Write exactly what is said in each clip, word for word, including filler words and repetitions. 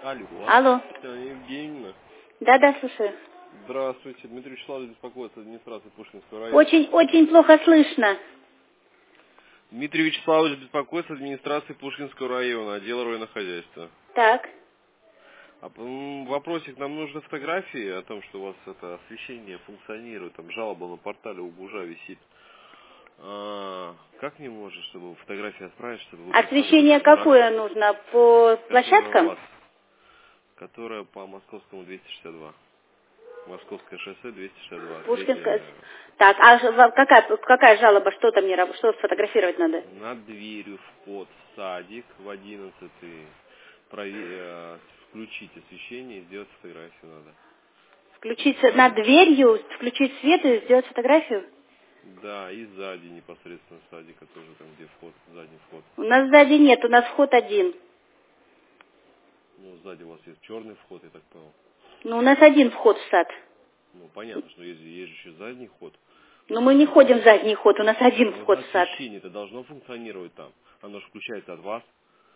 Алло. Алло. Татьяна Евгеньевна. Да, да, слушаю. Здравствуйте. Дмитрий Вячеславович беспокоит администрации Пушкинского района. Очень, очень плохо слышно. Дмитрий Вячеславович беспокоит администрации Пушкинского района, отдела районохозяйства. Так. А, м, вопросик, нам нужны фотографии о том, что у вас это освещение функционирует, там жалоба на портале у Бужа висит. А, как не может, чтобы фотографии отправить, чтобы вы Освещение прислали вот какое нужно? По которая у площадкам? вас, которая по Московскому двести шестьдесят два. Московское шоссе двести шестьдесят два. Пушкинская. Третья. Так, а ж- ва- какая, какая жалоба? Что там не работает? Что сфотографировать надо? Над дверью вход в садик в одиннадцатый. Прове- э, включить освещение и сделать фотографию надо. Включить с- над дверью, включить свет и сделать фотографию? Да, и сзади непосредственно садика тоже там, где вход, задний вход. У нас сзади нет, у нас вход один. Ну, сзади у вас есть черный вход, я так понял. Ну, у нас один вход в сад. Ну, понятно, что есть, есть же еще задний ход. Но мы не ходим в задний ход, у нас один Но вход в сад. освещение-то должно функционировать там. Оно же включается от вас.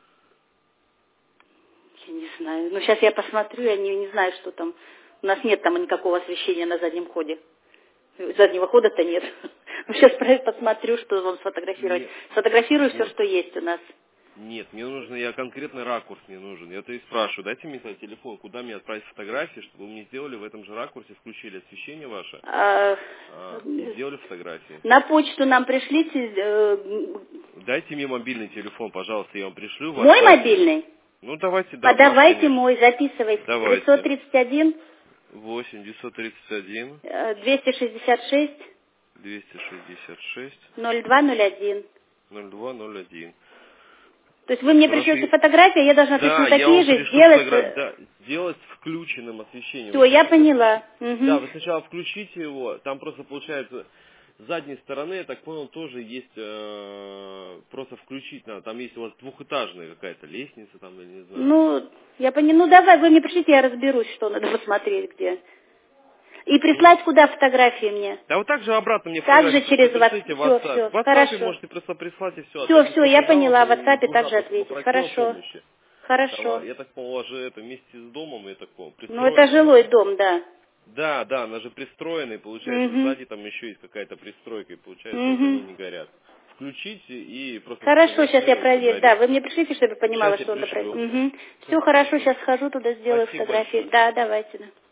Я не знаю. Ну, сейчас я посмотрю, я не, не знаю, что там. У нас нет там никакого освещения на заднем ходе. Заднего хода-то нет. Ну, сейчас посмотрю, что вам сфотографировать. Нет. Сфотографирую все, Вот. что есть у нас. Нет, мне нужно, я конкретный ракурс мне нужен. Я-то и спрашиваю, дайте мне свой телефон, куда мне отправить фотографии, чтобы вы мне сделали в этом же ракурсе, включили освещение ваше А, а, и сделали фотографии. на почту нам пришлите. э, Дайте мне мобильный телефон, пожалуйста, я вам пришлю. в Мой WhatsApp. мобильный? Ну, давайте, да, ваш, Подавайте конечно. мой, записывайте. Давайте. девятьсот тридцать один восемь девятьсот тридцать один э, двести шестьдесят шесть двести шестьдесят шесть ноль два ноль один. ноль два ноль один. То есть вы мне Хорошо. пришлете фотографии, я должна Да, точно я такие вам же пришлю сделать. фотографию. э, Да, сделать включенным освещением. Все, Вы я слышите? поняла. Да, Мгм. вы сначала включите его, там просто получается с задней стороны, я так понял, тоже есть э, просто включить надо. Там есть у вас двухэтажная какая-то лестница там, я не знаю. Ну, я поняла. Ну, давай, вы мне пришлите, я разберусь, что надо посмотреть где. И Ну, прислать куда фотографии мне? да вот так же обратно мне Также фотографию через просто WhatsApp. пришлите в Все, WhatsApp. все, В WhatsApp хорошо. можете просто прислать и все. А Все, также все, я после поняла, в жалобы у WhatsApp Бужа также просто ответить. попросил о Хорошо. помощи. Там, а, Хорошо. я так понял, у вас же это вместе с домом, я так понял, Ну, это пристроенная. жилой дом, да. Да, да, она же пристроенная, получается, Угу. сзади там еще есть какая-то пристройка, и получается, вот Угу. они не горят. Включите и просто Хорошо, сейчас я сфотографируйте, проверю. Да, горит. вы мне пришлите, чтобы я понимала, Сейчас я что надо проверить. пришлю. Угу. Все, Все хорошо, хорошо. сейчас схожу туда, сделаю Спасибо фотографии. большое. Да, давайте. Да.